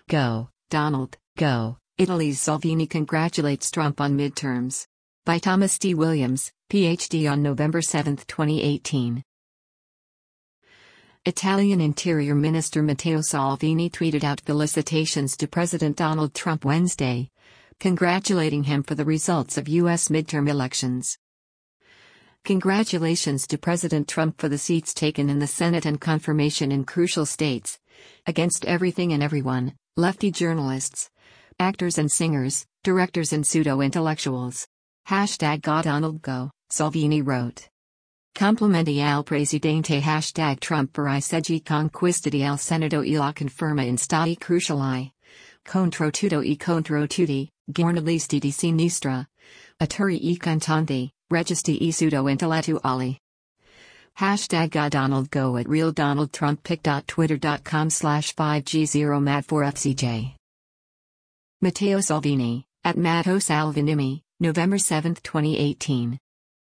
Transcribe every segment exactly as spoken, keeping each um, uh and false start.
Go, Donald, go. Italy's Salvini congratulates Trump on midterms. By Thomas D. Williams, P H D on November seventh, twenty eighteen. Italian Interior Minister Matteo Salvini tweeted out felicitations to President Donald Trump Wednesday, congratulating him for the results of U S midterm elections. Congratulations to President Trump for the seats taken in the Senate and confirmation in crucial states. Against everything and everyone, lefty journalists, actors and singers, directors and pseudo-intellectuals. Hashtag GoDonaldGo, Salvini wrote. Complimenti al presidente hashtag Trump per I seggi conquistati al Senato e la conferma in stati cruciali. Contro tutto e contro tutti, giornalisti di sinistra. Attori e cantanti, registi e pseudo-intellettuali. Hashtag GoDonaldGo at realdonaldtrumppic.twitter.com slash 5G0Mad4FCJ. Matteo Salvini, at Matteo Salvini, November seventh, twenty eighteen.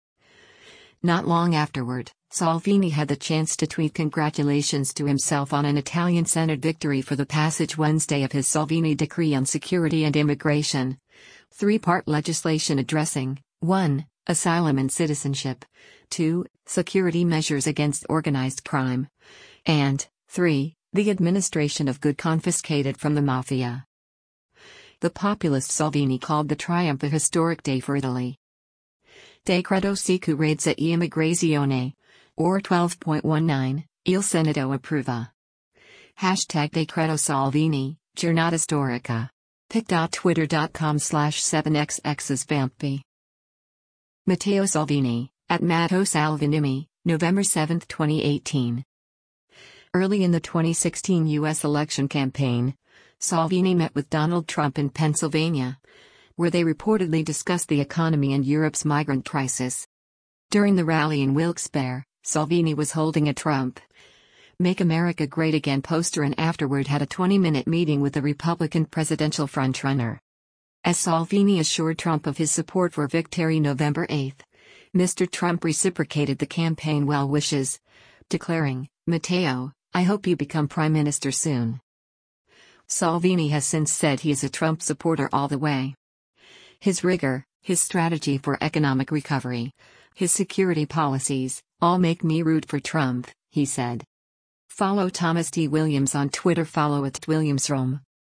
Not long afterward, Salvini had the chance to tweet congratulations to himself on an Italian Senate victory for the passage Wednesday of his Salvini decree on security and immigration. Three-part legislation addressing one. Asylum and citizenship, two. Security measures against organized crime, and three. The administration of goods confiscated from the mafia. The populist Salvini called the triumph a historic day for Italy. Decreto sicurezza e immigrazione, or twelve point nineteen, il Senato approva. Hashtag Decreto Salvini, Giornata Storica. pic.twitter.com slash 7xxsvampy. Matteo Salvini, at Matteo Salvini, November seventh, twenty eighteen. Early in the twenty sixteen U S election campaign, Salvini met with Donald Trump in Pennsylvania, where they reportedly discussed the economy and Europe's migrant crisis. During the rally in Wilkes-Barre, Salvini was holding a Trump Make America Great Again poster and afterward had a twenty-minute meeting with the Republican presidential frontrunner. As Salvini assured Trump of his support for victory November eighth, Mister Trump reciprocated the campaign well wishes, declaring, "Matteo, I hope you become prime minister soon." Salvini has since said he is a Trump supporter all the way. His rigor, his strategy for economic recovery, his security policies, all make me root for Trump, he said. Follow Thomas D. Williams on Twitter. Follow at WilliamsRome.